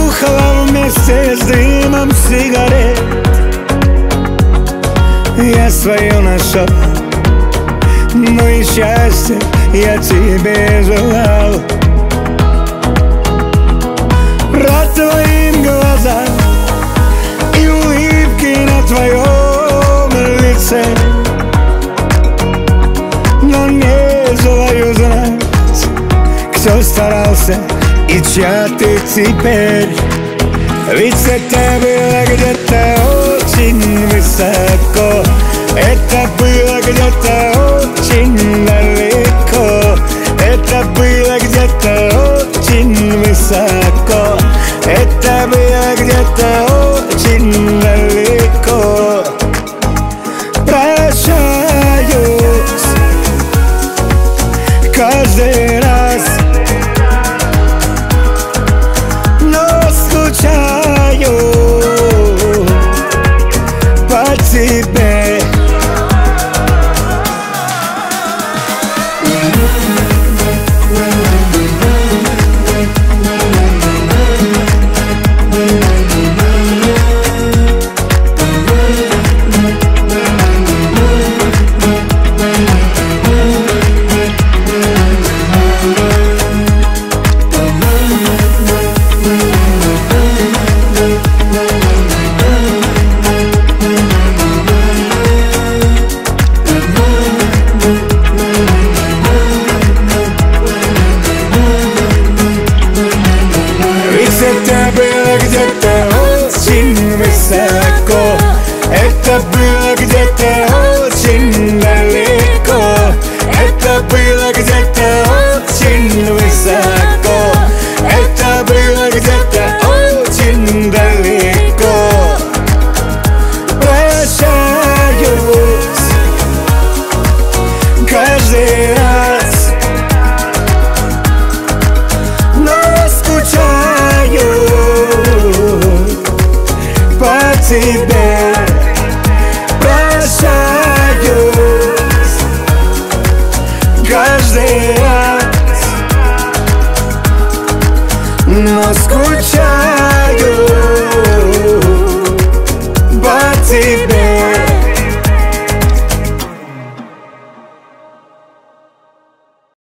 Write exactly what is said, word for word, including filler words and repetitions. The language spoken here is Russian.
Нюхала вместе с дымом сигарет. Я свое нашел, но и счастье я тебе желал. Рад твоим глазам и улыбки на твоем лице, но не желаю знать, кто старался и чья ты теперь. Ведь это было где-то очень высоко, это было где-то очень далеко, это было где-то очень высоко, это было где-то очень далеко. Прощаюсь каждый раз, но скучаю по тебе. Это было где-то очень высоко, это было где-то очень далеко, это было где-то очень высоко, это было где-то очень далеко. Прощаюсь каждый раз, но скучаю по тебе. Прощаюсь каждый раз, но скучаю